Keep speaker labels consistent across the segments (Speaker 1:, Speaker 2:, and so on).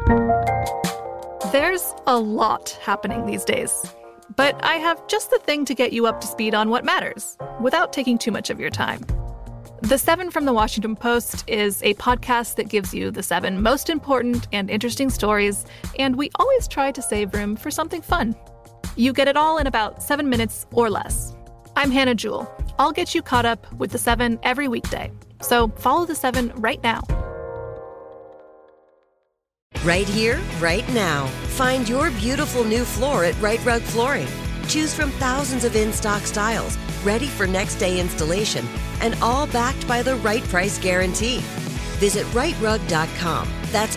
Speaker 1: There's a lot happening these days, but I have just the thing to get you up to speed on what matters, without taking too much of your time. The 7 from the Washington Post is a podcast that gives you the 7 most important and interesting stories, and we always try to save room for something fun. You get it all in about 7 minutes or less. I'm Hannah Jewell. I'll get you caught up with the 7 every weekday. So follow the 7 right now.
Speaker 2: Right here, right now. Find your beautiful new floor at Rite Rug Flooring. Choose from thousands of in-stock styles, ready for next day installation, and all backed by the right price guarantee. Visit riterug.com. That's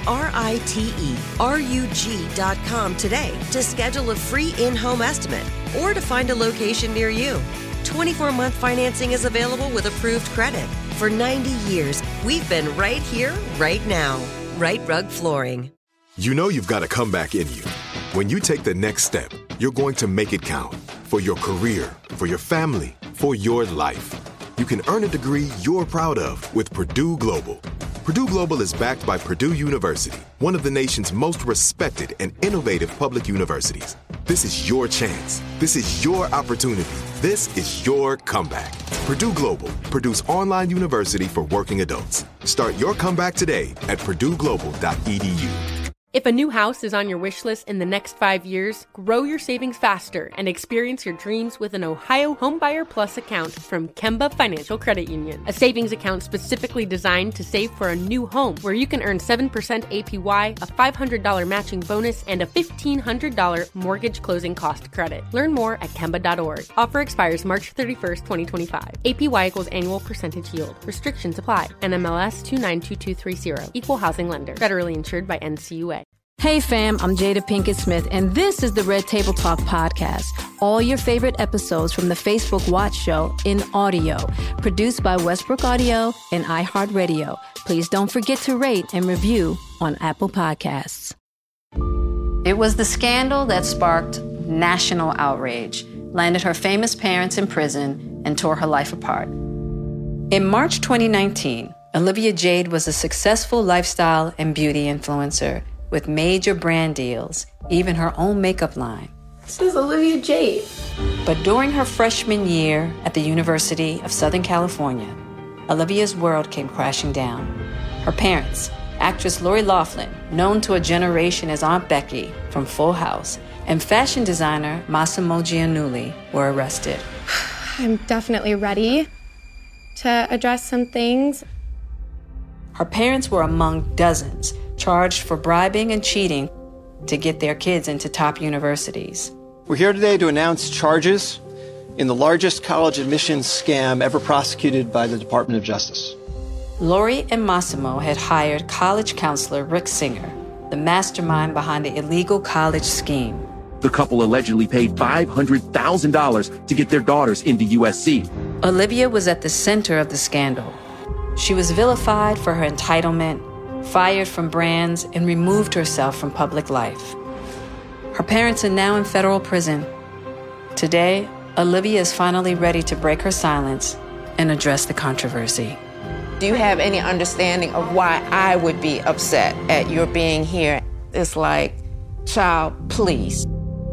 Speaker 2: RITERUG.com today to schedule a free in-home estimate or to find a location near you. 24-month financing is available with approved credit. For 90 years, we've been right here, right now. Rite Rug Flooring.
Speaker 3: You know you've got a comeback in you. When you take the next step, you're going to make it count. For your career, for your family, for your life. You can earn a degree you're proud of with Purdue Global. Purdue Global is backed by Purdue University, one of the nation's most respected and innovative public universities. This is your chance. This is your opportunity. This is your comeback. Purdue Global, Purdue's online university for working adults. Start your comeback today at purdueglobal.edu.
Speaker 4: If a new house is on your wish list in the next 5 years, grow your savings faster and experience your dreams with an Ohio Homebuyer Plus account from Kemba Financial Credit Union. A savings account specifically designed to save for a new home, where you can earn 7% APY, a $500 matching bonus, and a $1,500 mortgage closing cost credit. Learn more at Kemba.org. Offer expires March 31st, 2025. APY equals annual percentage yield. Restrictions apply. NMLS 292230. Equal housing lender. Federally insured by NCUA.
Speaker 5: Hey fam, I'm Jada Pinkett Smith, and this is the Red Table Talk podcast. All your favorite episodes from the Facebook Watch Show in audio, produced by Westbrook Audio and iHeartRadio. Please don't forget to rate and review on Apple Podcasts. It was the scandal that sparked national outrage, landed her famous parents in prison, and tore her life apart. In March 2019, Olivia Jade was a successful lifestyle and beauty influencer with major brand deals, even her own makeup line.
Speaker 6: This is Olivia Jade.
Speaker 5: But during her freshman year at the University of Southern California, Olivia's world came crashing down. Her parents, actress Lori Loughlin, known to a generation as Aunt Becky from Full House, and fashion designer Massimo Giannulli were arrested.
Speaker 6: I'm definitely ready to address some things.
Speaker 5: Her parents were among dozens charged for bribing and cheating to get their kids into top universities.
Speaker 7: We're here today to announce charges in the largest college admissions scam ever prosecuted by the Department of Justice.
Speaker 5: Lori and Massimo had hired college counselor Rick Singer, the mastermind behind the illegal college scheme.
Speaker 8: The couple allegedly paid $500,000 to get their daughters into USC.
Speaker 5: Olivia was at the center of the scandal. She was vilified for her entitlement, fired from brands, and removed herself from public life. Her parents are now in federal prison. Today, Olivia is finally ready to break her silence and address the controversy.
Speaker 9: Do you have any understanding of why I would be upset at your being here? It's like, child, please.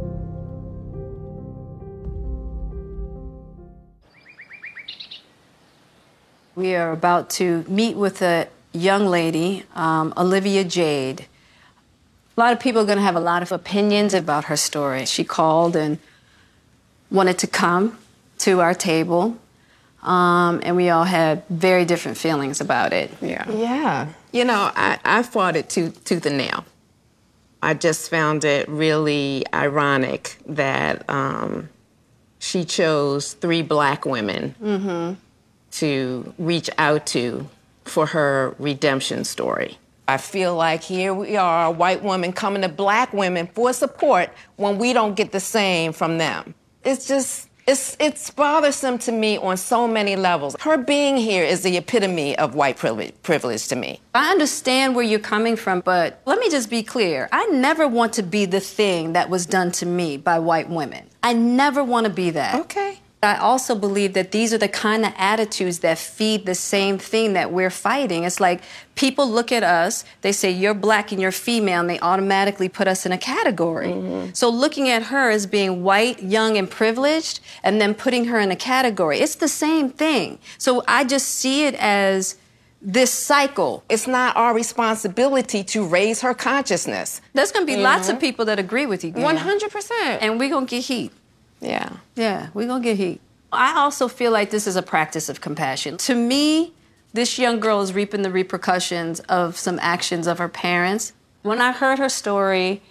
Speaker 5: We are about to meet with a young lady, Olivia Jade. A lot of people are going to have a lot of opinions about her story. She called and wanted to come to our table, and we all had very different feelings about it.
Speaker 9: Yeah. You know, I fought it tooth and nail. I just found it really ironic that she chose 3 Black women to reach out to for her redemption story. I feel like here we are, a white woman coming to Black women for support when we don't get the same from them. It's just, it's bothersome to me on so many levels. Her being here is the epitome of white privilege to me.
Speaker 5: I understand where you're coming from, but let me just be clear. I never want to be the thing that was done to me by white women. I never want to be that.
Speaker 9: Okay.
Speaker 5: I also believe that these are the kind of attitudes that feed the same thing that we're fighting. It's like people look at us, they say, you're black and you're female, and they automatically put us in a category. So looking at her as being white, young, and privileged, and then putting her in a category, it's the same thing. So I just see it as this cycle.
Speaker 9: It's not our responsibility to raise her consciousness.
Speaker 5: There's going to be lots of people that agree with you, Gail.
Speaker 9: 100%.
Speaker 5: And we're going to get heat.
Speaker 9: Yeah.
Speaker 5: Yeah, we're going to get heat. I also feel like this is a practice of compassion. To me, this young girl is reaping the repercussions of some actions of her parents. When I heard her story,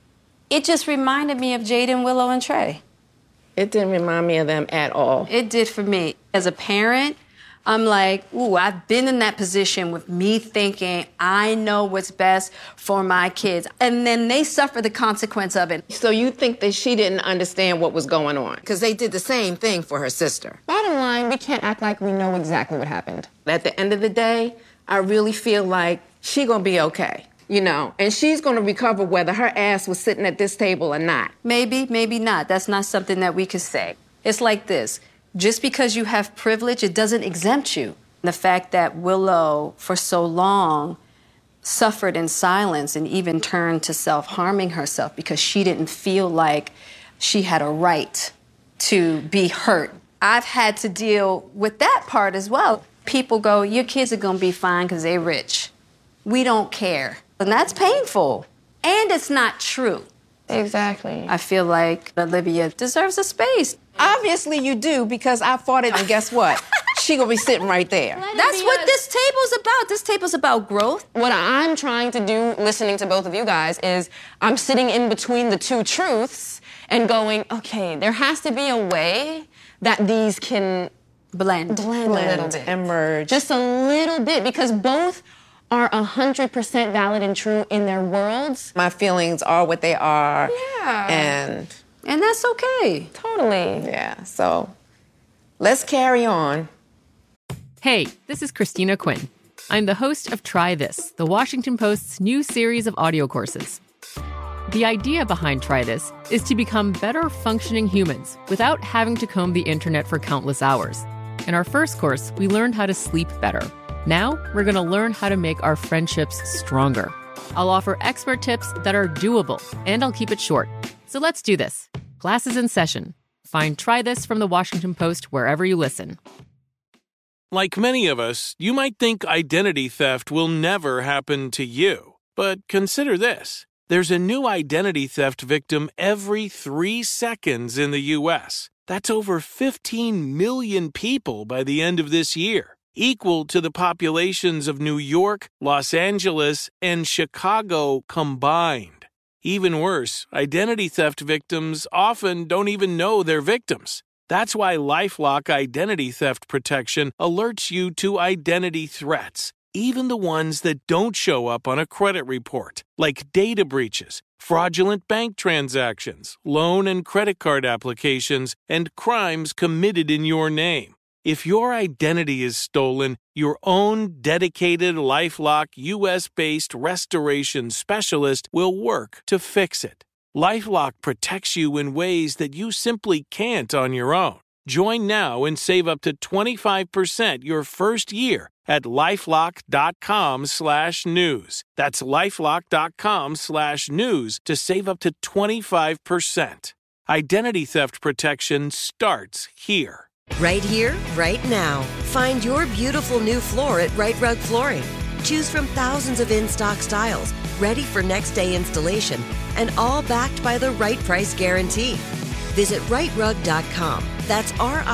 Speaker 5: it just reminded me of Jaden, Willow, and Trey.
Speaker 9: It didn't remind me of them at all.
Speaker 5: It did for me. As a parent, I'm like, ooh, I've been in that position with me thinking I know what's best for my kids. And then they suffer the consequence of it.
Speaker 9: So you think that she didn't understand what was going on? Because they did the same thing for her sister.
Speaker 6: Bottom line, we can't act like we know exactly what happened.
Speaker 9: At the end of the day, I really feel like she's going to be okay, you know, and she's going to recover whether her ass was sitting at this table or not.
Speaker 5: Maybe, maybe not. That's not something that we could say. It's like this. Just because you have privilege, it doesn't exempt you. The fact that Willow, for so long, suffered in silence and even turned to self-harming herself because she didn't feel like she had a right to be hurt. I've had to deal with that part as well. People go, your kids are going to be fine because they're rich. We don't care. And that's painful. And it's not true.
Speaker 6: Exactly.
Speaker 5: I feel like Olivia deserves a space.
Speaker 9: Obviously you do, because I fought it, and guess what? She gonna be sitting right there.
Speaker 5: That's what this table's about. This table's about growth.
Speaker 6: What I'm trying to do, listening to both of you guys, is I'm sitting in between the two truths and going, okay, there has to be a way that these can blend a little bit.
Speaker 9: And merge.
Speaker 6: Just a little bit, because both are 100% valid and true in their worlds.
Speaker 9: My feelings are what they are.
Speaker 6: Yeah.
Speaker 5: And that's okay.
Speaker 6: Totally.
Speaker 9: Yeah, so let's carry on.
Speaker 4: Hey, this is Christina Quinn. I'm the host of Try This, the Washington Post's new series of audio courses. The idea behind Try This is to become better functioning humans without having to comb the internet for countless hours. In our first course, we learned how to sleep better. Now, we're going to learn how to make our friendships stronger. I'll offer expert tips that are doable, and I'll keep it short. So let's do this. Class is in session. Find Try This from the Washington Post wherever you listen.
Speaker 10: Like many of us, you might think identity theft will never happen to you. But consider this. There's a new identity theft victim every 3 seconds in the U.S. That's over 15 million people by the end of this year, equal to the populations of New York, Los Angeles, and Chicago combined. Even worse, identity theft victims often don't even know they're victims. That's why LifeLock Identity Theft Protection alerts you to identity threats, even the ones that don't show up on a credit report, like data breaches, fraudulent bank transactions, loan and credit card applications, and crimes committed in your name. If your identity is stolen, your own dedicated LifeLock U.S.-based restoration specialist will work to fix it. LifeLock protects you in ways that you simply can't on your own. Join now and save up to 25% your first year at LifeLock.com/news. That's LifeLock.com/news to save up to 25%. Identity theft protection starts here.
Speaker 2: Right here, right now. Find your beautiful new floor at Right Rug Flooring. Choose from thousands of in-stock styles, ready for next day installation, and all backed by the right price guarantee. Visit rightrug.com. That's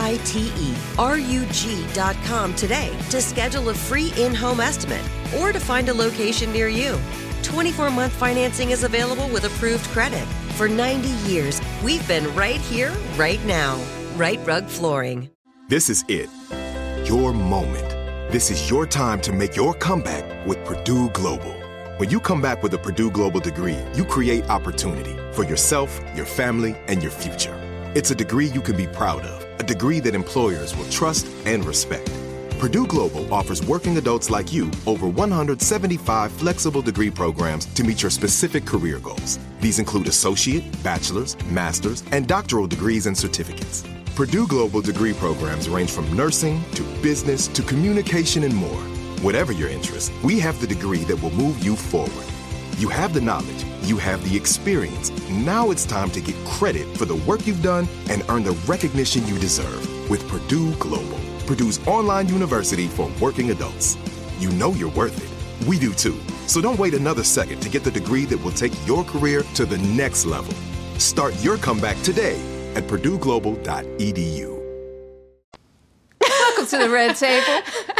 Speaker 2: RITERUG.com today to schedule a free in-home estimate or to find a location near you. 24-month financing is available with approved credit. For 90 years, we've been right here, right now. Right Rug Flooring.
Speaker 3: This is it. Your moment. This is your time to make your comeback with Purdue Global. When you come back with a Purdue Global degree, you create opportunity for yourself, your family, and your future. It's a degree you can be proud of, a degree that employers will trust and respect. Purdue Global offers working adults like you over 175 flexible degree programs to meet your specific career goals. These include associate, bachelor's, master's, and doctoral degrees and certificates. Purdue Global degree programs range from nursing to business to communication and more. Whatever your interest, we have the degree that will move you forward. You have the knowledge, you have the experience. Now it's time to get credit for the work you've done and earn the recognition you deserve with Purdue Global, Purdue's online university for working adults. You know you're worth it. We do too. So don't wait another second to get the degree that will take your career to the next level. Start your comeback today at purdueglobal.edu.
Speaker 5: Welcome to the Red Table.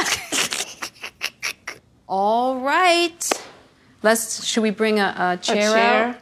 Speaker 5: All right. Should we bring a chair out?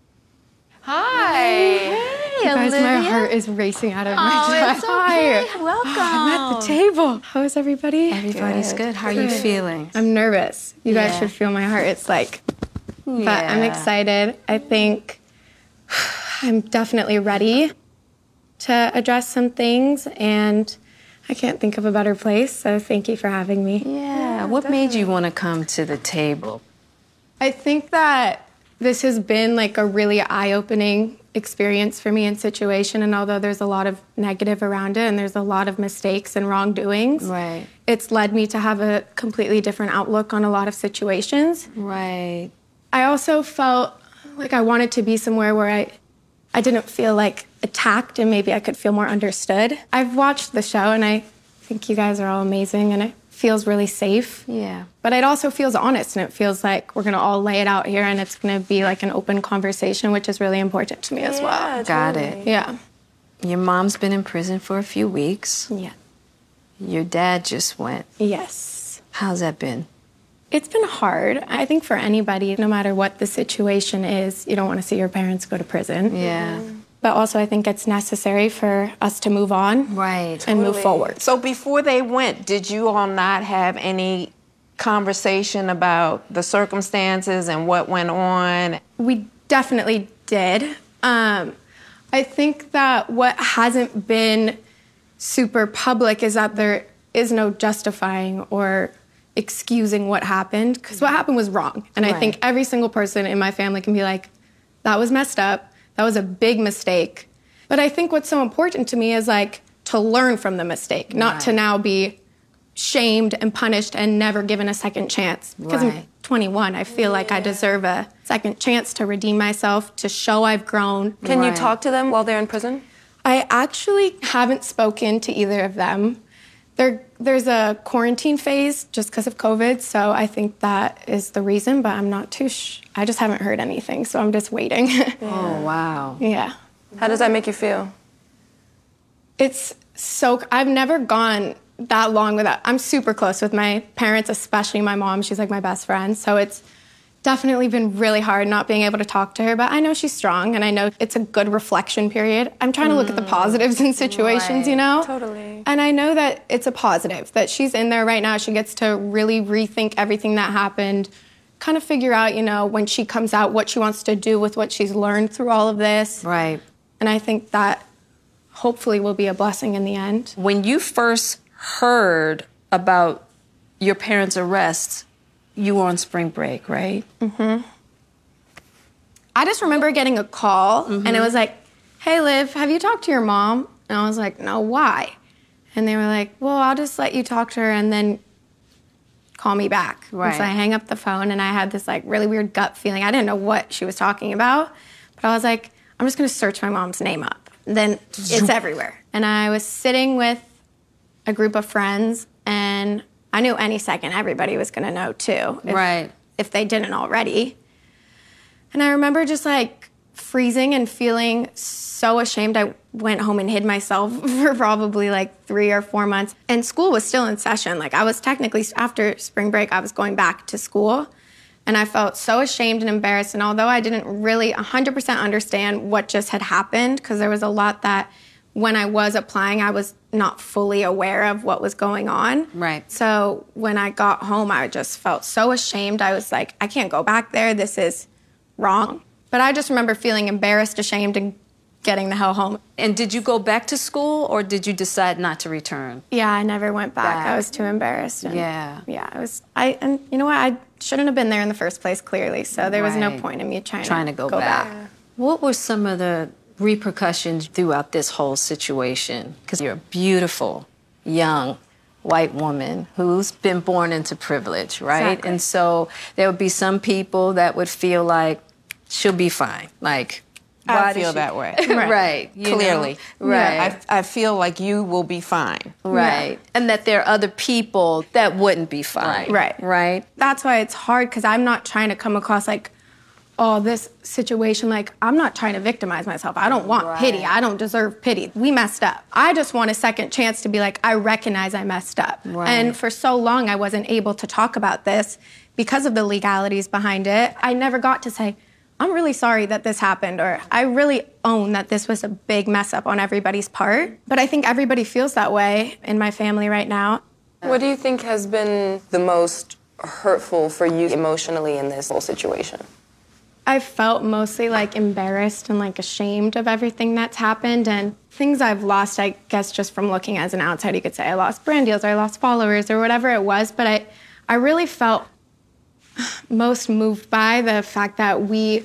Speaker 6: Hi.
Speaker 5: Hey,
Speaker 11: guys,
Speaker 5: Olivia.
Speaker 11: my heart is racing out of my chest.
Speaker 5: It's okay. Welcome.
Speaker 11: I'm at the table. How is everybody?
Speaker 5: Everybody's good. How are you feeling?
Speaker 11: I'm nervous. You guys should feel my heart. It's like, but I'm excited. I think I'm definitely ready to address some things, and I can't think of a better place, so thank you for having me.
Speaker 5: Yeah. What made you want to come to the table?
Speaker 11: I think that this has been like a really eye-opening experience for me and situation, and although there's a lot of negative around it and there's a lot of mistakes and wrongdoings,
Speaker 5: Right.
Speaker 11: it's led me to have a completely different outlook on a lot of situations.
Speaker 5: Right.
Speaker 11: I also felt like I wanted to be somewhere where I didn't feel like attacked and maybe I could feel more understood. I've watched the show and I think you guys are all amazing and it feels really safe.
Speaker 5: Yeah.
Speaker 11: But it also feels honest and it feels like we're gonna all lay it out here and it's gonna be like an open conversation, which is really important to me as well.
Speaker 5: Got it.
Speaker 11: Yeah.
Speaker 5: Your mom's been in prison for a few weeks.
Speaker 11: Yeah.
Speaker 5: Your dad just went.
Speaker 11: Yes.
Speaker 5: How's that been?
Speaker 11: It's been hard. I think for anybody, no matter what the situation is, you don't want to see your parents go to prison.
Speaker 5: Yeah.
Speaker 11: But also I think it's necessary for us to move on.
Speaker 5: Right.
Speaker 11: And move forward.
Speaker 9: So before they went, did you all not have any conversation about the circumstances and what went on?
Speaker 11: We definitely did. I think that what hasn't been super public is that there is no justifying or excusing what happened, because what happened was wrong. And I think every single person in my family can be like, that was messed up, that was a big mistake. But I think what's so important to me is like to learn from the mistake, not to now be shamed and punished and never given a second chance. Because I'm 21, I feel like I deserve a second chance to redeem myself, to show I've grown.
Speaker 6: Can you talk to them while they're in prison?
Speaker 11: I actually haven't spoken to either of them. There's a quarantine phase just because of COVID, so I think that is the reason, but I'm not too I just haven't heard anything, so I'm just waiting.
Speaker 5: Oh, wow.
Speaker 11: Yeah.
Speaker 6: How does that make you feel?
Speaker 11: It's so, I've never gone that long without, I'm super close with my parents, especially my mom. She's like my best friend, so it's definitely been really hard not being able to talk to her, but I know she's strong and I know it's a good reflection period. I'm trying to look at the positives in situations, you know?
Speaker 6: Totally.
Speaker 11: And I know that it's a positive, that she's in there right now. She gets to really rethink everything that happened, kind of figure out, you know, when she comes out, what she wants to do with what she's learned through all of this.
Speaker 5: Right.
Speaker 11: And I think that hopefully will be a blessing in the end.
Speaker 5: When you first heard about your parents' arrests, you were on spring break, right?
Speaker 11: Mm-hmm. I just remember getting a call, and it was like, hey, Liv, have you talked to your mom? And I was like, no, why? And they were like, well, I'll just let you talk to her and then call me back.
Speaker 5: Right.
Speaker 11: And so I hang up the phone, and I had this like really weird gut feeling. I didn't know what she was talking about, but I was like, I'm just gonna search my mom's name up. And then it's everywhere. And I was sitting with a group of friends, and I knew any second everybody was gonna know too. If they didn't already. And I remember just like freezing and feeling so ashamed. I went home and hid myself for probably like 3 or 4 months. And school was still in session. Like I was technically, after spring break, I was going back to school. And I felt so ashamed and embarrassed. And although I didn't really 100% understand what just had happened, because there was a lot that when I was applying, I was not fully aware of what was going on.
Speaker 5: Right.
Speaker 11: So when I got home, I just felt so ashamed. I was like, I can't go back there. This is wrong. But I just remember feeling embarrassed, ashamed, and getting the hell home.
Speaker 5: And did you go back to school, or did you decide not to return?
Speaker 11: Yeah, I never went back. I was too embarrassed. And
Speaker 5: Yeah,
Speaker 11: and you know what? I shouldn't have been there in the first place, clearly. So there was no point in me trying to go back.
Speaker 5: What were some of the repercussions throughout this whole situation? Because you're a beautiful, young, white woman who's been born into privilege, right?
Speaker 11: Exactly.
Speaker 5: And so there would be some people that would feel like she'll be fine. Like,
Speaker 9: I feel that way.
Speaker 5: Right.
Speaker 9: Clearly.
Speaker 5: Right.
Speaker 9: Yeah, I feel like you will be fine.
Speaker 5: Right.
Speaker 11: Yeah.
Speaker 5: And that there are other people that wouldn't be fine.
Speaker 11: Right.
Speaker 5: Right.
Speaker 11: That's why it's hard, because I'm not trying to come across like, oh, this situation, like, I'm not trying to victimize myself. I don't want pity. I don't deserve pity. We messed up. I just want a second chance to be like, I recognize I messed up.
Speaker 5: Right.
Speaker 11: And for so long, I wasn't able to talk about this because of the legalities behind it. I never got to say, I'm really sorry that this happened, or I really own that this was a big mess up on everybody's part. But I think everybody feels that way in my family right now.
Speaker 6: What do you think has been the most hurtful for you emotionally in this whole situation?
Speaker 11: I felt mostly like embarrassed and like ashamed of everything that's happened, and things I've lost, I guess, just from looking as an outsider. You could say I lost brand deals, or I lost followers, or whatever it was, but I really felt most moved by the fact that we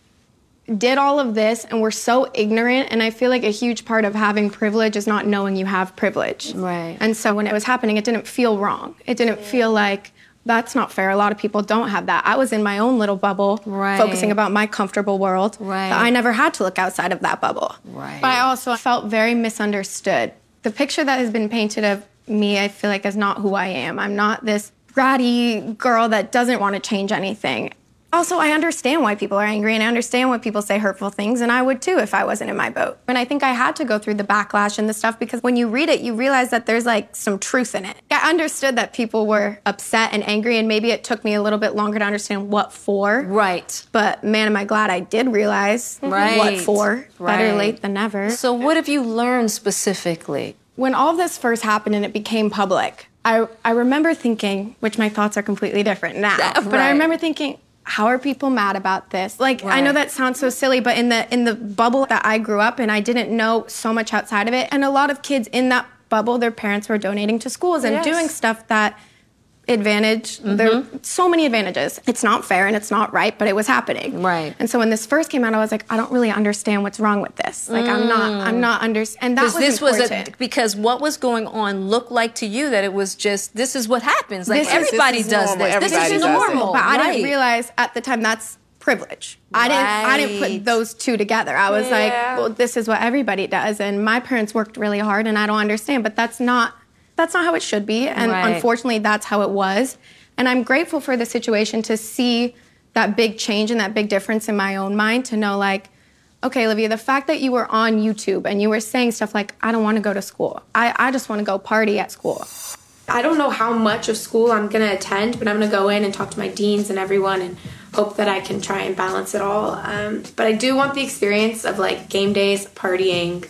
Speaker 11: did all of this and we're so ignorant, and I feel like a huge part of having privilege is not knowing you have privilege.
Speaker 5: Right.
Speaker 11: And so when it was happening, it didn't feel wrong. It didn't feel like, that's not fair. A lot of people don't have that. I was in my own little bubble, focusing about my comfortable world.
Speaker 5: Right.
Speaker 11: That I never had to look outside of that bubble.
Speaker 5: Right.
Speaker 11: But I also felt very misunderstood. The picture that has been painted of me, I feel like, is not who I am. I'm not this bratty girl that doesn't want to change anything. Also, I understand why people are angry, and I understand why people say hurtful things, and I would too if I wasn't in my boat. And I think I had to go through the backlash and the stuff, because when you read it, you realize that there's like some truth in it. I understood that people were upset and angry, and maybe it took me a little bit longer to understand what for.
Speaker 5: Right.
Speaker 11: But man, am I glad I did realize what for. Better late than never.
Speaker 5: So what have you learned specifically?
Speaker 11: When all of this first happened and it became public, I remember thinking, which my thoughts are completely different now, but I remember thinking, how are people mad about this? Like, I know that sounds so silly, but in the bubble that I grew up in, I didn't know so much outside of it. And a lot of kids in that bubble, their parents were donating to schools and doing stuff that advantage. There were so many advantages. It's not fair and it's not right, but it was happening.
Speaker 5: Right.
Speaker 11: And so when this first came out, I was like, I don't really understand what's wrong with this. Like, I'm not understanding. And that was important.
Speaker 5: Because what was going on looked like to you that it was just, this is what happens. Like, everybody does this. This is normal.
Speaker 11: But I didn't realize at the time that's privilege. I didn't put those two together. I was like, well, this is what everybody does. And my parents worked really hard, and I don't understand. But that's not how it should be. And unfortunately, that's how it was. And I'm grateful for the situation to see that big change and that big difference in my own mind, to know, like, okay, Olivia, the fact that you were on YouTube and you were saying stuff like, I don't want to go to school. I just want to go party at school.
Speaker 12: I don't know how much of school I'm going to attend, but I'm going to go in and talk to my deans and everyone and hope that I can try and balance it all. But I do want the experience of, like, game days, partying.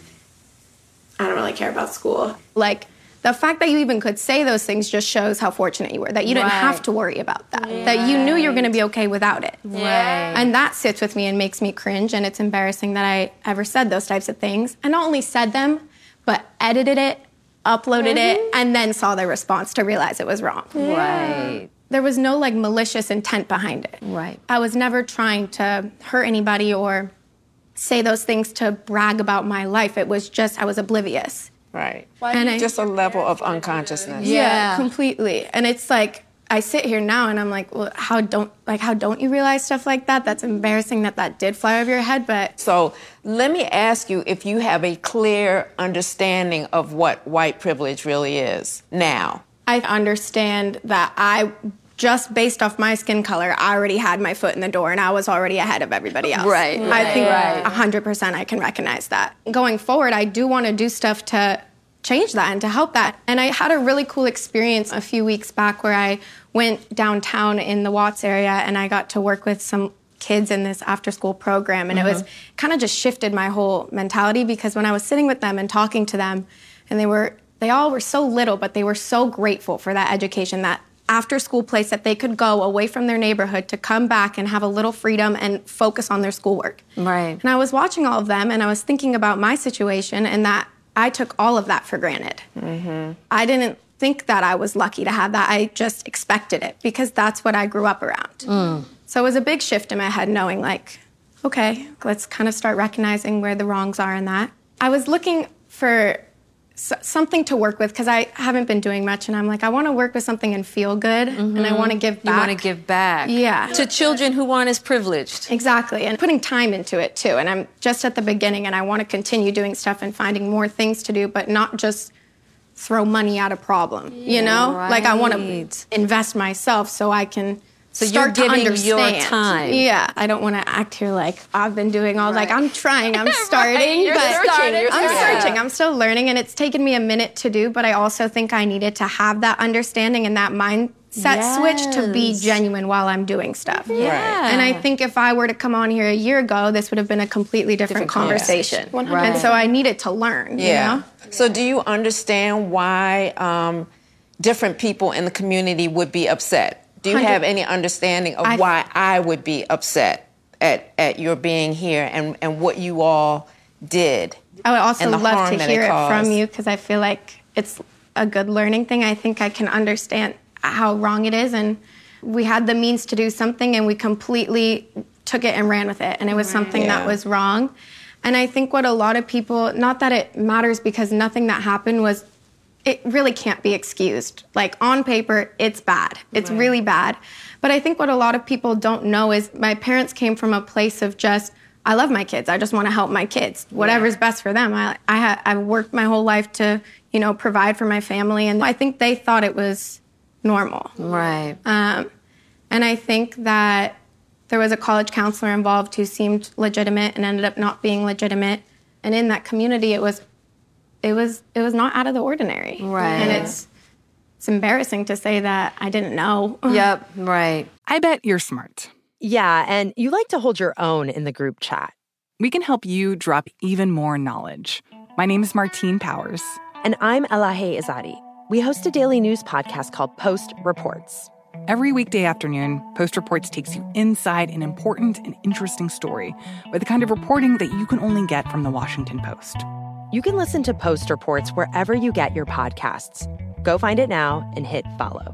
Speaker 12: I don't really care about school.
Speaker 11: Like, the fact that you even could say those things just shows how fortunate you were, that you didn't have to worry about that, that you knew you were going to be okay without it. And that sits with me and makes me cringe, and it's embarrassing that I ever said those types of things. I not only said them, but edited it, uploaded it, and then saw the response to realize it was wrong.
Speaker 5: Right.
Speaker 11: There was no, like, malicious intent behind it.
Speaker 5: Right.
Speaker 11: I was never trying to hurt anybody or say those things to brag about my life. It was just, I was oblivious.
Speaker 9: Right. And just a level of unconsciousness.
Speaker 11: Yeah, completely. And it's like, I sit here now and I'm like, well, how don't you realize stuff like that? That's embarrassing that did fly over your head, but...
Speaker 9: So let me ask you if you have a clear understanding of what white privilege really is now.
Speaker 11: I understand that just based off my skin color, I already had my foot in the door and I was already ahead of everybody else.
Speaker 5: Right.
Speaker 11: I think 100% I can recognize that. Going forward, I do want to do stuff to change that and to help that. And I had a really cool experience a few weeks back where I went downtown in the Watts area and I got to work with some kids in this after-school program. And it was kind of just shifted my whole mentality, because when I was sitting with them and talking to them, and they all were so little, but they were so grateful for that education, that after-school place that they could go away from their neighborhood to come back and have a little freedom and focus on their schoolwork.
Speaker 5: Right.
Speaker 11: And I was watching all of them, and I was thinking about my situation, and that I took all of that for granted. I didn't think that I was lucky to have that. I just expected it, because that's what I grew up around. So it was a big shift in my head, knowing, like, okay, let's kind of start recognizing where the wrongs are in that. I was looking for something to work with because I haven't been doing much, and I'm like, I want to work with something and feel good, and I want to give back.
Speaker 5: You want to give back.
Speaker 11: Yeah.
Speaker 5: To children who aren't as privileged.
Speaker 11: Exactly, and putting time into it too. And I'm just at the beginning, and I want to continue doing stuff and finding more things to do, but not just throw money at a problem, you know?
Speaker 5: Right.
Speaker 11: Like I want to invest myself so I can
Speaker 5: you're
Speaker 11: start
Speaker 5: giving
Speaker 11: to understand.
Speaker 5: your time.
Speaker 11: Yeah, I don't want to act here like I've been doing all, like I'm trying, I'm starting,
Speaker 6: You're
Speaker 11: but
Speaker 6: searching.
Speaker 11: I'm searching, I'm still learning, and it's taken me a minute to do, but I also think I needed to have that understanding and that mindset switch to be genuine while I'm doing stuff.
Speaker 5: Yeah.
Speaker 11: And I think if I were to come on here a year ago, this would have been a completely different conversation.
Speaker 9: Right.
Speaker 11: And so I needed to learn, you know?
Speaker 9: So do you understand why different people in the community would be upset? Do you have any understanding of why I would be upset at your being here and what you all did?
Speaker 11: I would also love to hear it from
Speaker 9: caused?
Speaker 11: you because I feel like it's a good learning thing. I think I can understand how wrong it is, and we had the means to do something and we completely took it and ran with it, and it was something that was wrong. And I think what a lot of people, not that it matters because nothing that happened was, it really can't be excused. Like on paper, it's bad. It's really bad. But I think what a lot of people don't know is my parents came from a place of just, I love my kids. I just want to help my kids. Whatever's best for them. I've worked my whole life to, you know, provide for my family. And I think they thought it was normal.
Speaker 5: Right.
Speaker 11: And I think that there was a college counselor involved who seemed legitimate and ended up not being legitimate. And in that community, it was not out of the ordinary.
Speaker 5: Right.
Speaker 11: And it's embarrassing to say that I didn't know.
Speaker 5: Yep, right.
Speaker 13: I bet you're smart.
Speaker 14: Yeah, and you like to hold your own in the group chat.
Speaker 13: We can help you drop even more knowledge. My name is Martine Powers.
Speaker 14: And I'm Elahe Izadi. We host a daily news podcast called Post Reports.
Speaker 13: Every weekday afternoon, Post Reports takes you inside an important and interesting story with the kind of reporting that you can only get from the Washington Post.
Speaker 14: You can listen to Post Reports wherever you get your podcasts. Go find it now and hit follow.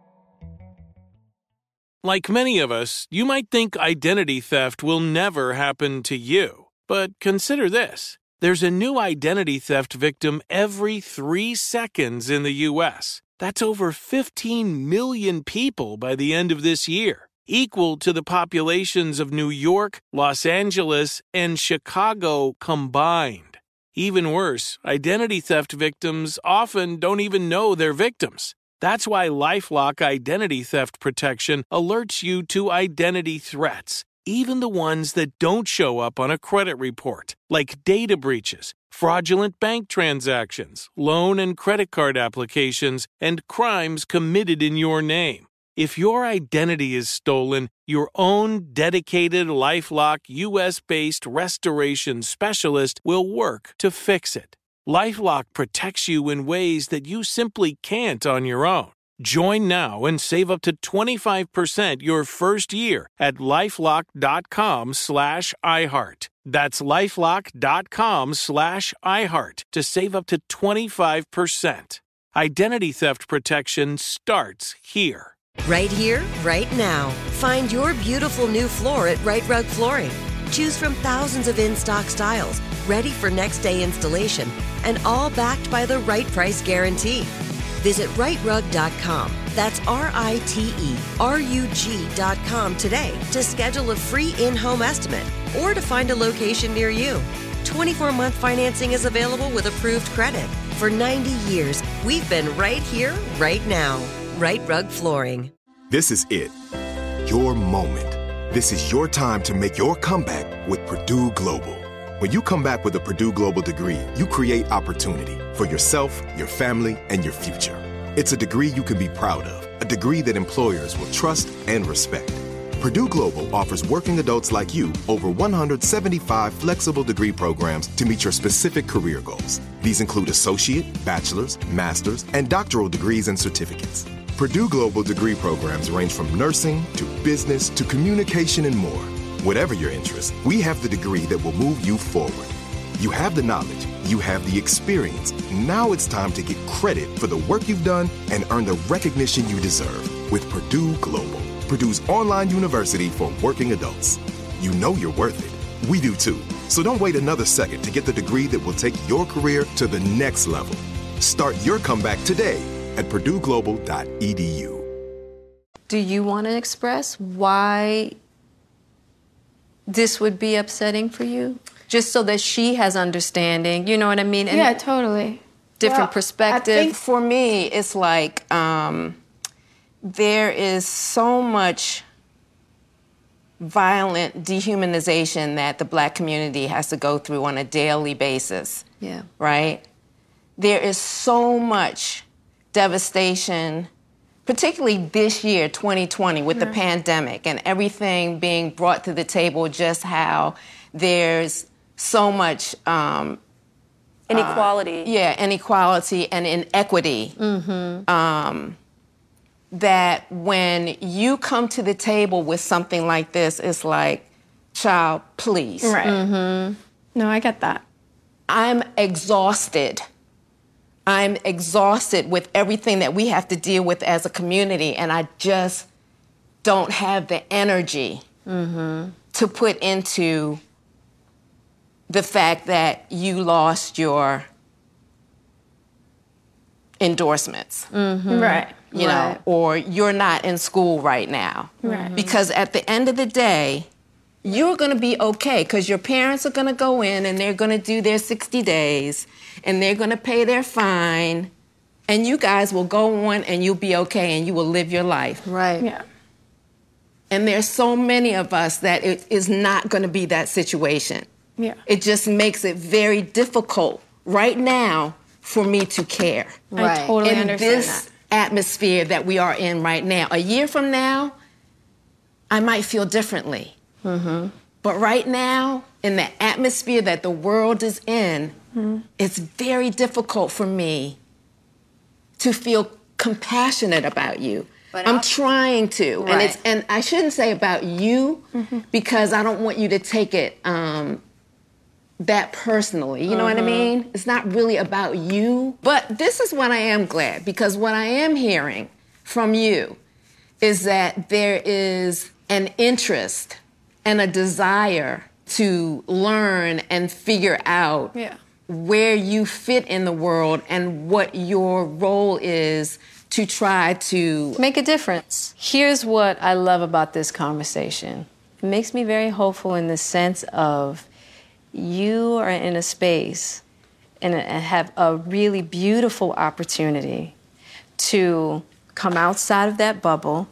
Speaker 10: Like many of us, you might think identity theft will never happen to you. But consider this. There's a new identity theft victim every 3 seconds in the U.S. That's over 15 million people by the end of this year, equal to the populations of New York, Los Angeles, and Chicago combined. Even worse, identity theft victims often don't even know they're victims. That's why LifeLock Identity Theft Protection alerts you to identity threats, even the ones that don't show up on a credit report, like data breaches, fraudulent bank transactions, loan and credit card applications, and crimes committed in your name. If your identity is stolen, your own dedicated LifeLock U.S.-based restoration specialist will work to fix it. LifeLock protects you in ways that you simply can't on your own. Join now and save up to 25% your first year at LifeLock.com/iHeart. That's LifeLock.com/iHeart to save up to 25%. Identity theft protection starts here.
Speaker 2: Right here, right now. Find your beautiful new floor at Right Rug Flooring. Choose from thousands of in-stock styles, ready for next day installation, and all backed by the right price guarantee. Visit rightrug.com. That's RITERUG.com today to schedule a free in-home estimate or to find a location near you. 24-month financing is available with approved credit. For 90 years, we've been right here, right now. Right Rug Flooring.
Speaker 3: This is it. Your moment. This is your time to make your comeback with Purdue Global. When you come back with a Purdue Global degree, you create opportunity for yourself, your family, and your future. It's a degree you can be proud of, a degree that employers will trust and respect. Purdue Global offers working adults like you over 175 flexible degree programs to meet your specific career goals. These include associate, bachelor's, master's, and doctoral degrees and certificates. Purdue Global degree programs range from nursing to business to communication and more. Whatever your interest, we have the degree that will move you forward. You have the knowledge, you have the experience. Now it's time to get credit for the work you've done and earn the recognition you deserve with Purdue Global, Purdue's online university for working adults. You know you're worth it. We do too. So don't wait another second to get the degree that will take your career to the next level. Start your comeback today at PurdueGlobal.edu.
Speaker 5: Do you want to express why this would be upsetting for you? Just so that she has understanding, you know what I mean? And
Speaker 11: yeah, totally.
Speaker 5: Different perspective.
Speaker 9: I think for me, it's like there is so much violent dehumanization that the Black community has to go through on a daily basis.
Speaker 5: Yeah.
Speaker 9: Right? There is so much devastation, particularly this year, 2020, with the pandemic and everything being brought to the table, just how there's so much
Speaker 6: inequality.
Speaker 9: Inequality and inequity. That when you come to the table with something like this, it's like, child, please.
Speaker 11: Right. No, I get that.
Speaker 9: I'm exhausted. I'm exhausted with everything that we have to deal with as a community, and I just don't have the energy to put into the fact that you lost your endorsements.
Speaker 11: Right.
Speaker 9: You know, or you're not in school right now.
Speaker 11: Right.
Speaker 9: Because at the end of the day, you're going to be okay because your parents are going to go in and they're going to do their 60 days and they're going to pay their fine and you guys will go on and you'll be okay and you will live your life.
Speaker 5: Right.
Speaker 11: Yeah.
Speaker 9: And there's so many of us that it is not going to be that situation.
Speaker 11: Yeah.
Speaker 9: It just makes it very difficult right now for me to care.
Speaker 11: I totally
Speaker 9: in
Speaker 11: understand
Speaker 9: this
Speaker 11: that.
Speaker 9: atmosphere that we are in right now. A year from now, I might feel differently. But right now, in the atmosphere that the world is in, it's very difficult for me to feel compassionate about you. But I'm trying to.
Speaker 5: Right.
Speaker 9: And I shouldn't say about you because I don't want you to take it that personally. You know what I mean? It's not really about you. But this is what I am glad, because what I am hearing from you is that there is an interest and a desire to learn and figure out where you fit in the world and what your role is to try to
Speaker 5: make a difference. Here's what I love about this conversation. It makes me very hopeful in the sense of you are in a space and have a really beautiful opportunity to come outside of that bubble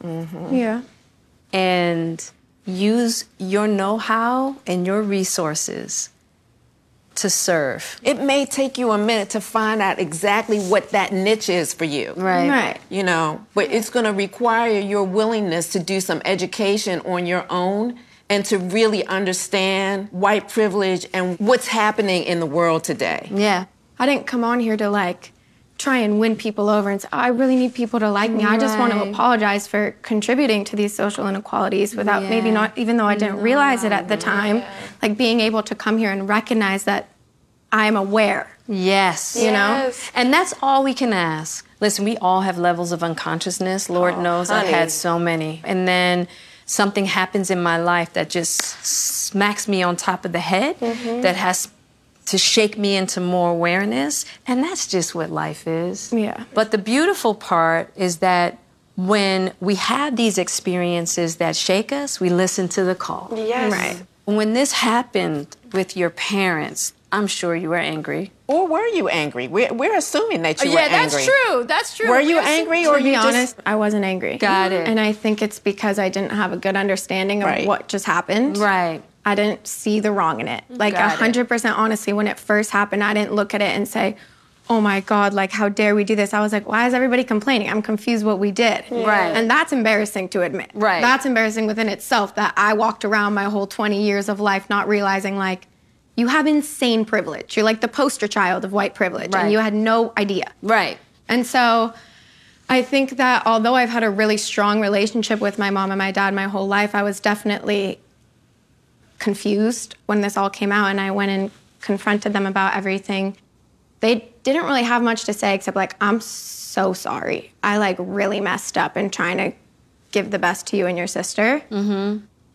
Speaker 5: and use your know-how and your resources to serve.
Speaker 9: It may take you a minute to find out exactly what that niche is for you.
Speaker 5: Right.
Speaker 9: You know, but it's going to require your willingness to do some education on your own and to really understand white privilege and what's happening in the world today.
Speaker 11: Yeah. I didn't come on here to try and win people over and say, oh, I really need people to like me. I just want to apologize for contributing to these social inequalities without maybe not, even though I didn't realize it at the time, being able to come here and recognize that I'm aware.
Speaker 5: Yes.
Speaker 11: You know?
Speaker 5: And that's all we can ask. Listen, we all have levels of unconsciousness. Lord knows I've had so many. And then something happens in my life that just smacks me on top of the head, that has to shake me into more awareness. And that's just what life is.
Speaker 11: Yeah.
Speaker 5: But the beautiful part is that when we have these experiences that shake us, we listen to the call.
Speaker 6: Yes.
Speaker 11: Right.
Speaker 5: When this happened with your parents, I'm sure you were angry.
Speaker 9: Or were you angry? We're assuming that you were angry.
Speaker 11: Yeah, that's true. That's true.
Speaker 9: Were you angry or
Speaker 11: to be
Speaker 9: you
Speaker 11: honest,
Speaker 9: just...
Speaker 11: I wasn't angry.
Speaker 5: Got it.
Speaker 11: And I think it's because I didn't have a good understanding of what just happened.
Speaker 5: Right.
Speaker 11: I didn't see the wrong in it. 100% honestly, when it first happened, I didn't look at it and say, oh my God, how dare we do this? I was like, why is everybody complaining? I'm confused what we did.
Speaker 5: Right.
Speaker 11: And that's embarrassing to admit.
Speaker 5: Right.
Speaker 11: That's embarrassing within itself that I walked around my whole 20 years of life not realizing, you have insane privilege. You're the poster child of white privilege.
Speaker 5: Right.
Speaker 11: And you had no idea.
Speaker 5: Right.
Speaker 11: And so I think that although I've had a really strong relationship with my mom and my dad my whole life, I was definitely confused when this all came out, and I went and confronted them about everything. They didn't really have much to say except I'm so sorry. I really messed up in trying to give the best to you and your sister. And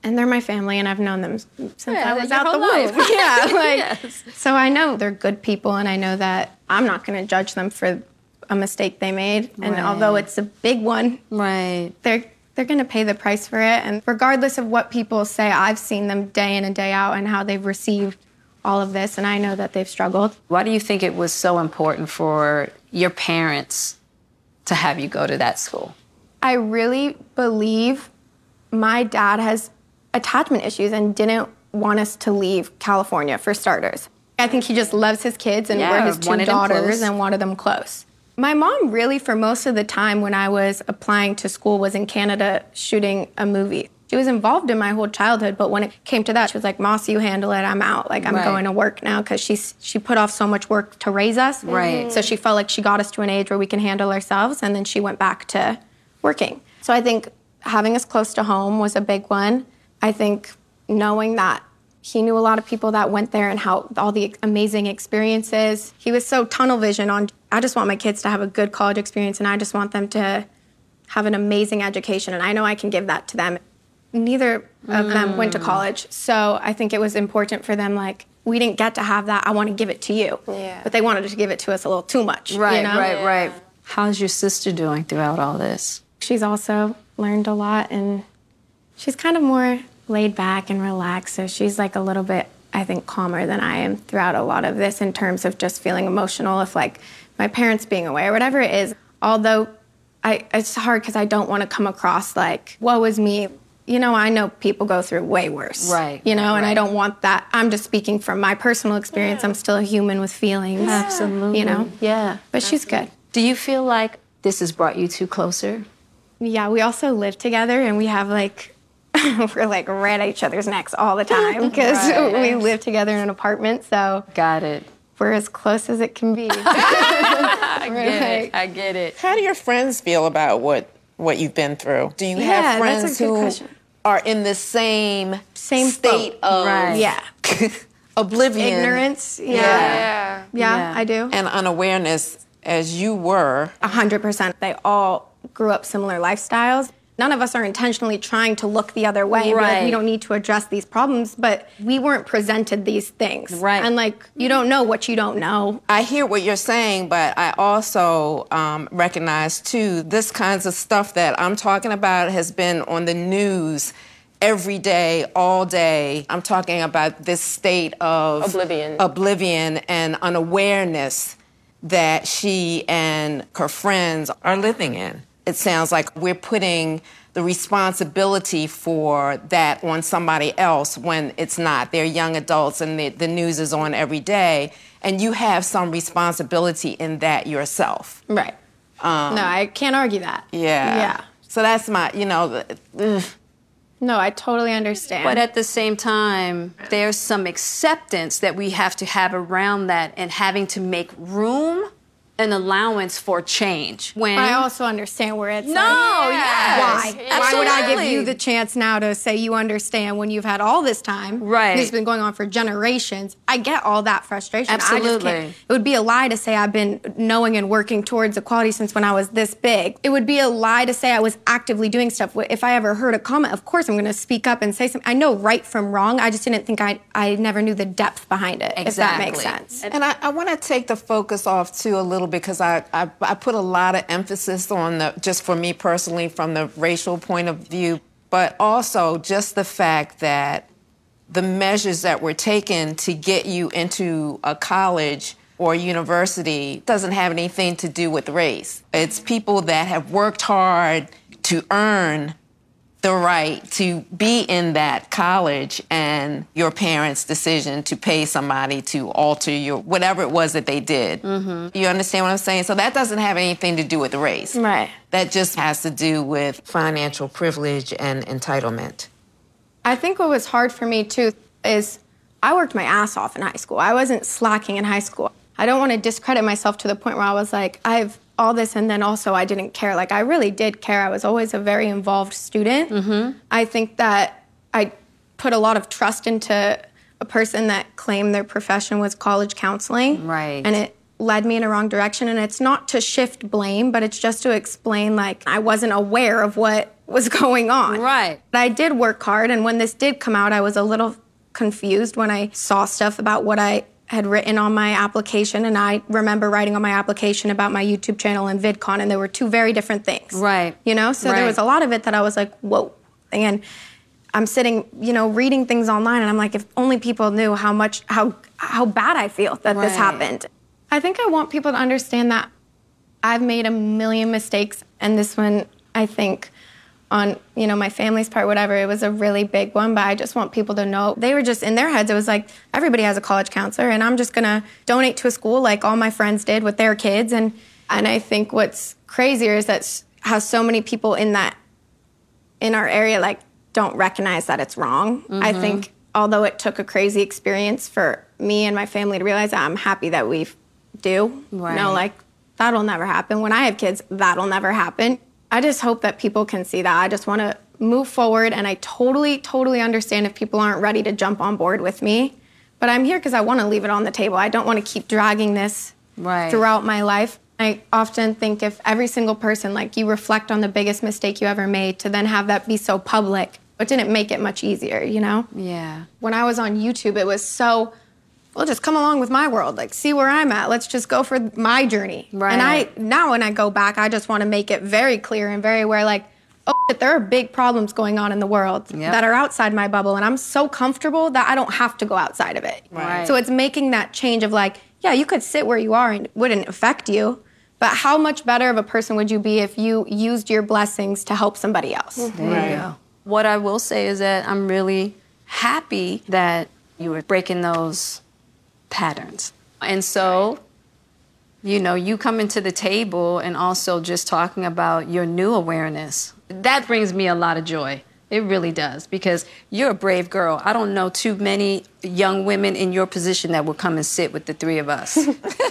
Speaker 11: And they're my family, and I've known them since I was
Speaker 5: your
Speaker 11: out the
Speaker 5: whole life.
Speaker 11: womb. Yeah,
Speaker 5: Yes.
Speaker 11: So I know they're good people, and I know that I'm not going to judge them for a mistake they made. And
Speaker 5: Right.
Speaker 11: although it's a big one,
Speaker 5: Right.
Speaker 11: they're going to pay the price for it. And regardless of what people say, I've seen them day in and day out and how they've received all of this, and I know that they've struggled.
Speaker 5: Why do you think it was so important for your parents to have you go to that school?
Speaker 11: I really believe my dad has attachment issues and didn't want us to leave California, for starters. I think he just loves his kids, and we're his two
Speaker 5: wanted them
Speaker 11: daughters
Speaker 5: close.
Speaker 11: and wanted them close. My mom really, for most of the time when I was applying to school, was in Canada shooting a movie. She was involved in my whole childhood, but when it came to that, she was like, Moss, you handle it, I'm out. Like, I'm
Speaker 5: Right.
Speaker 11: going to work now, because she put off so much work to raise us.
Speaker 5: Right.
Speaker 11: So she felt like she got us to an age where we can handle ourselves, and then she went back to working. So I think having us close to home was a big one. I think knowing that he knew a lot of people that went there and how all the amazing experiences. He was so tunnel vision on, I just want my kids to have a good college experience, and I just want them to have an amazing education, and I know I can give that to them. Neither of them went to college, so I think it was important for them, like, we didn't get to have that, I want to give it to you.
Speaker 12: Yeah.
Speaker 11: But they wanted to give it to us a little too much.
Speaker 5: Right,
Speaker 11: you know?
Speaker 5: right. How's your sister doing throughout all this?
Speaker 11: She's also learned a lot, and she's kind of more laid back and relaxed, so she's like a little bit, I think, calmer than I am throughout a lot of this in terms of just feeling emotional if, like, my parents being away or whatever it is. Although it's hard because I don't want to come across like, woe is me. You know, I know people go through way worse.
Speaker 5: Right.
Speaker 11: You know, and
Speaker 5: right.
Speaker 11: I don't want that. I'm just speaking from my personal experience. I'm still a human with feelings.
Speaker 5: Absolutely.
Speaker 11: You know?
Speaker 5: Yeah.
Speaker 11: But she's good.
Speaker 5: Do you feel like this has brought you two closer?
Speaker 11: Yeah, we also live together, and we have like, we're like right at each other's necks all the time because
Speaker 5: Right.
Speaker 11: we live together in an apartment, so
Speaker 5: Got it.
Speaker 11: we're as close as it can be.
Speaker 5: I get it.
Speaker 9: How do your friends feel about what you've been through? Do you have
Speaker 11: Yeah,
Speaker 9: friends
Speaker 11: that's a good
Speaker 9: who
Speaker 11: question.
Speaker 9: are in the same
Speaker 11: Same
Speaker 9: state
Speaker 11: boat.
Speaker 9: of
Speaker 5: Right.
Speaker 11: Yeah.
Speaker 9: oblivion,
Speaker 11: Ignorance.
Speaker 12: Yeah.
Speaker 11: Yeah, I do.
Speaker 9: and unawareness as you were?
Speaker 11: 100%. They all grew up similar lifestyles. None of us are intentionally trying to look the other way and be like,
Speaker 5: Right.
Speaker 11: we don't need to address these problems, but we weren't presented these things.
Speaker 5: Right.
Speaker 11: And like, you don't know what you don't know.
Speaker 9: I hear what you're saying, but I also recognize, too, this kinds of stuff that I'm talking about has been on the news every day, all day. I'm talking about this state of oblivion and unawareness that she and her friends are living in. It sounds like we're putting the responsibility for that on somebody else when it's not. They're young adults and the news is on every day, and you have some responsibility in that yourself.
Speaker 11: Right. No, I can't argue that.
Speaker 9: Yeah.
Speaker 11: Yeah.
Speaker 9: So that's my,
Speaker 11: No, I totally understand.
Speaker 5: But at the same time, there's some acceptance that we have to have around that and having to make room and allowance for change. When
Speaker 11: I also understand where it's
Speaker 5: No,
Speaker 11: like,
Speaker 5: yes.
Speaker 11: why? Why would I give
Speaker 5: Absolutely.
Speaker 11: you the chance now to say you understand when you've had all this time?
Speaker 5: Right.
Speaker 11: This has been going on for generations. I get all that frustration. I just
Speaker 5: Absolutely.
Speaker 11: can't. It would be a lie to say I've been knowing and working towards equality since when I was this big. It would be a lie to say I was actively doing stuff. If I ever heard a comment, of course I'm going to speak up and say something. I know right from wrong. I just didn't think I never knew the depth behind it, if that makes sense.
Speaker 9: And I want to take the focus off, too, a little because I put a lot of emphasis on just for me personally, from the racial point of view, but also just the fact that the measures that were taken to get you into a college or university doesn't have anything to do with race. It's people that have worked hard to earn the right to be in that college, and your parents' decision to pay somebody to alter your whatever it was that they did. You understand what I'm saying? So that doesn't have anything to do with race.
Speaker 11: Right.
Speaker 9: That just has to do with financial privilege and entitlement.
Speaker 11: I think what was hard for me, too, is I worked my ass off in high school. I wasn't slacking in high school. I don't want to discredit myself to the point where I was like, I've all this, and then also I didn't care. Like, I really did care. I was always a very involved student. I think that I put a lot of trust into a person that claimed their profession was college counseling.
Speaker 5: Right.
Speaker 11: And it led me in a wrong direction. And it's not to shift blame, but it's just to explain, like, I wasn't aware of what was going on.
Speaker 5: Right.
Speaker 11: But I did work hard, and when this did come out, I was a little confused when I saw stuff about what I had written on my application, and I remember writing on my application about my YouTube channel and VidCon, and there were two very different things.
Speaker 5: Right.
Speaker 11: You know? So there was a lot of it that I was like, whoa. And I'm sitting, you know, reading things online, and I'm like, if only people knew how bad I feel that this happened. I think I want people to understand that I've made a million mistakes, and this one, I think, on, you know, my family's part, whatever, it was a really big one, but I just want people to know. They were just, in their heads, it was like, everybody has a college counselor, and I'm just gonna donate to a school like all my friends did with their kids. And I think what's crazier is that how so many people in our area, like, don't recognize that it's wrong. Mm-hmm. I think, although it took a crazy experience for me and my family to realize that, I'm happy that we do. Right. You know, like, that'll never happen. When I have kids, that'll never happen. I just hope that people can see that. I just want to move forward, and I totally, totally understand if people aren't ready to jump on board with me. But I'm here because I want to leave it on the table. I don't want to keep dragging this throughout my life. I often think if every single person, like, you reflect on the biggest mistake you ever made, to then have that be so public, it didn't make it much easier, you know?
Speaker 5: Yeah.
Speaker 11: When I was on YouTube, it was so, well, just come along with my world. Like, see where I'm at. Let's just go for my journey. Right. And now when I go back, I just want to make it very clear and very aware, like, oh, there are big problems going on in the world that are outside my bubble. And I'm so comfortable that I don't have to go outside of it. Right. So it's making that change of, like, yeah, you could sit where you are and it wouldn't affect you. But how much better of a person would you be if you used your blessings to help somebody else?
Speaker 5: There you go. What I will say is that I'm really happy that you were breaking those patterns. And so, you know, you coming to the table and also just talking about your new awareness, that brings me a lot of joy. It really does, because you're a brave girl. I don't know too many young women in your position that will come and sit with the three of us.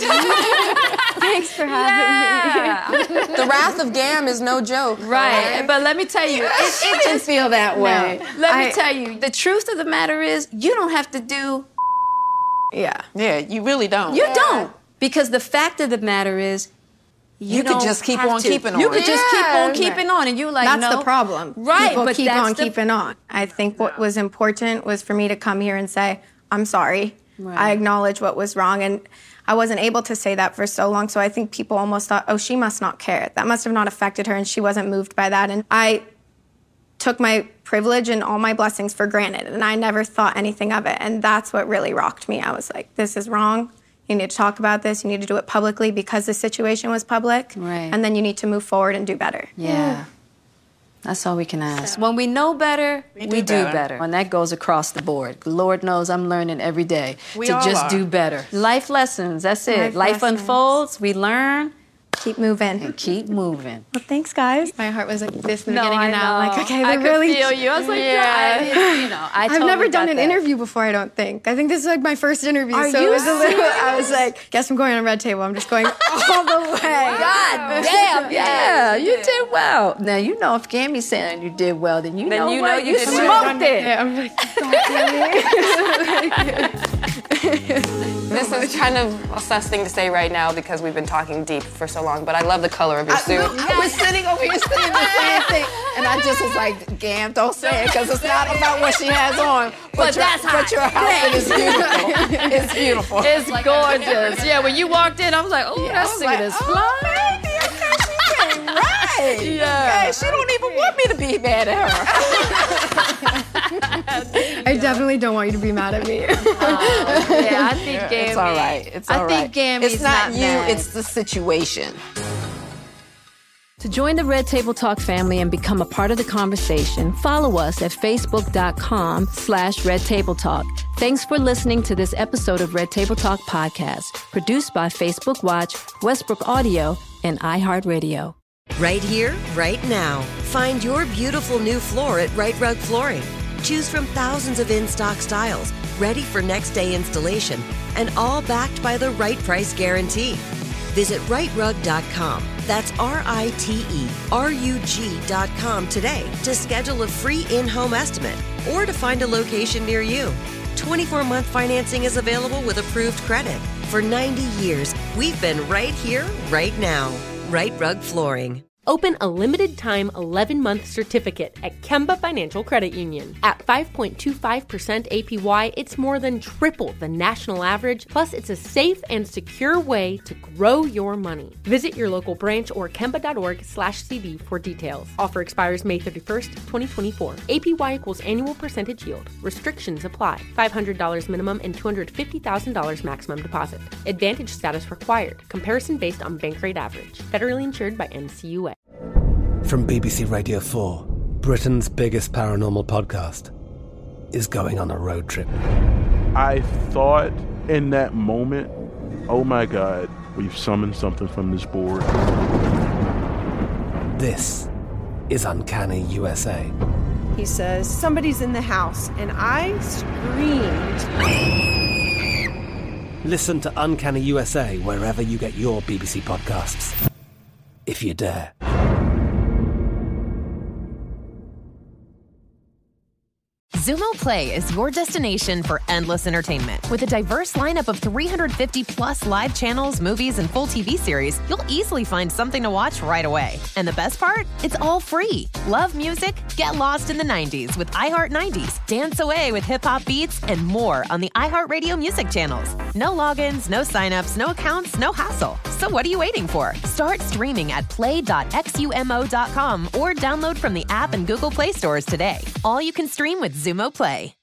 Speaker 11: Thanks for having me.
Speaker 6: The wrath of Gam is no joke.
Speaker 5: Right. But let me tell you,
Speaker 9: it didn't feel that way.
Speaker 5: No. Let me tell you, the truth of the matter is, you don't have to do...
Speaker 9: Yeah, you really don't.
Speaker 5: You don't. Because the fact of the matter is, you
Speaker 9: could just keep on keeping on.
Speaker 5: You could just keep on keeping on, and you're like,
Speaker 11: that's
Speaker 5: no.
Speaker 11: the problem.
Speaker 5: Right,
Speaker 11: people
Speaker 5: but
Speaker 11: keep on keeping on. I think what was important was for me to come here and say, I'm sorry. Right. I acknowledge what was wrong, and I wasn't able to say that for so long, so I think people almost thought, oh, she must not care. That must have not affected her, and she wasn't moved by that. And I took my privilege and all my blessings for granted, and I never thought anything of it, and that's what really rocked me. I was like, this is wrong. You need to talk about this. You need to do it publicly because the situation was public. Right. And then you need to move forward and do better.
Speaker 5: Yeah. That's all we can ask. When we know better, we do better. And that goes across the board. Lord knows I'm learning every day to just do better. Life lessons, that's it. Life unfolds, we learn.
Speaker 11: Keep moving.
Speaker 5: And keep moving.
Speaker 11: Well, thanks, guys. My heart was like this in the beginning, and now I'm like, okay,
Speaker 5: I
Speaker 11: really...
Speaker 5: could feel you. I was like,
Speaker 11: I've never done an interview before, I don't think. I think this is like my first interview, so it was a little... I was like, guess I'm going on Red Table. I'm just going all the way.
Speaker 5: God damn, yeah, you did well. Now, you know, if Gammy's saying you did well, then you know you smoked it.
Speaker 11: Yeah, I'm like,
Speaker 6: This is kind of a sus thing to say right now because we've been talking deep for so long, but I love the color of your suit.
Speaker 9: I was sitting over here saying the same thing, and I just was like, Gam, don't say it, because it's not about what she has on. But your outfit is beautiful. It's beautiful.
Speaker 5: It's gorgeous. Yeah, when you walked in, I was like, oh, that suit is fly.
Speaker 9: Baby, okay, she came right. Yeah. Okay, she don't even want me to be mad at her.
Speaker 11: I definitely don't want you to be mad at me.
Speaker 5: Yeah, I think Gammy.
Speaker 9: It's all right. It's all right.
Speaker 5: I think Gammy's
Speaker 9: it's not you,
Speaker 5: mad.
Speaker 9: it's the situation.
Speaker 5: To join the Red Table Talk family and become a part of the conversation, follow us at facebook.com/Red Table Talk. Thanks for listening to this episode of Red Table Talk podcast, produced by Facebook Watch, Westbrook Audio, and iHeartRadio.
Speaker 2: Right here, right now. Find your beautiful new floor at Right Rug Flooring. Choose from thousands of in-stock styles, ready for next day installation, and all backed by the right price guarantee. Visit rightrug.com. That's RITERUG.com today to schedule a free in-home estimate or to find a location near you. 24-month financing is available with approved credit. For 90 years, we've been right here, right now. Right Rug Flooring.
Speaker 4: Open a limited-time 11-month certificate at Kemba Financial Credit Union. At 5.25% APY, it's more than triple the national average, plus it's a safe and secure way to grow your money. Visit your local branch or kemba.org/CD for details. Offer expires May 31st, 2024. APY equals annual percentage yield. Restrictions apply. $500 minimum and $250,000 maximum deposit. Advantage status required. Comparison based on bank rate average. Federally insured by NCUA.
Speaker 15: From BBC Radio 4, Britain's biggest paranormal podcast is going on a road trip.
Speaker 16: I thought in that moment, oh my God, we've summoned something from this board.
Speaker 15: This is Uncanny USA.
Speaker 17: He says, somebody's in the house, and I screamed.
Speaker 15: Listen to Uncanny USA wherever you get your BBC podcasts, if you dare.
Speaker 18: Xumo Play is your destination for endless entertainment. With a diverse lineup of 350-plus live channels, movies, and full TV series, you'll easily find something to watch right away. And the best part? It's all free. Love music? Get lost in the 90s with iHeart 90s, dance away with hip-hop beats, and more on the iHeartRadio music channels. No logins, no signups, no accounts, no hassle. So what are you waiting for? Start streaming at play.xumo.com or download from the app and Google Play stores today. All you can stream with Xumo Play.